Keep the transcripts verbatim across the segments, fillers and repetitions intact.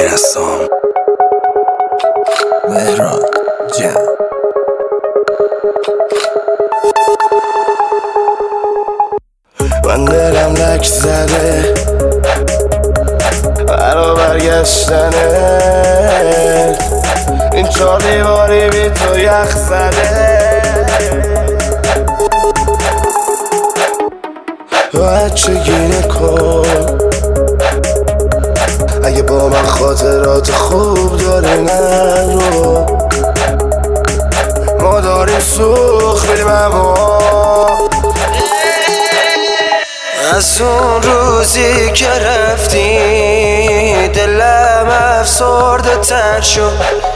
رسام مهران جان. من دلم لک زده برا برگشتنه، این چار دیواری بی تو یخ زده. بچگی نکن اگه با من خاطرات خوب داری نرو، ما داریم سوخ بریم اما از اون روزی که رفتی دلم افسرده تر شد.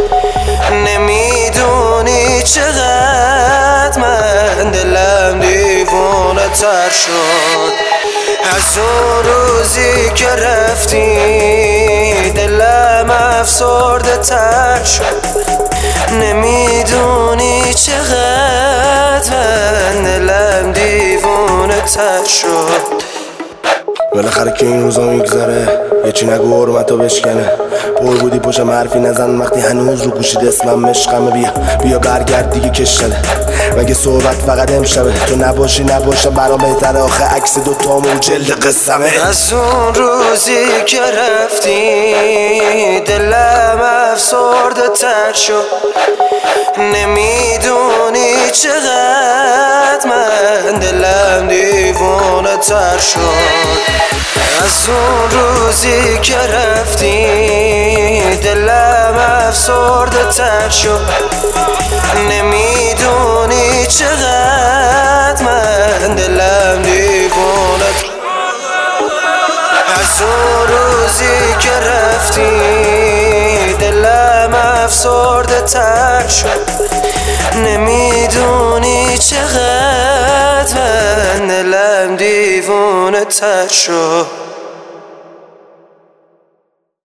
نمیدونی چقدر من دلم دیوونه تر شد. از اون روزی که رفتی دلم افسرده تر شد. نمیدونی چقدر من دلم دیوونه تر شد. بالاخره که این روزا میگذره یه چی نگو حرمتو بشکنه. پر بودی پشم حرفی نزن وقتی هنوز رو گوشید اسمم مشقمه. بیا بیا برگرد دیگه کش شده مگه صحبت فقط امشبه. تو نباشی نباشم برام بهتره آخه عکس دوتامون جلد قصمه. از اون روزی که رفتی دلم افسرده تر شد. نمیدونی چقدر من دلم دیوونه تر شد. از اون روزی که رفتی دلم افسرده تر شد. نمیدونی چقدر من دلم دیوونه. از اون روزی که رفتی دلم افسرده تر شد. نمیدونی چقدر من دلم دیوونه تر شد.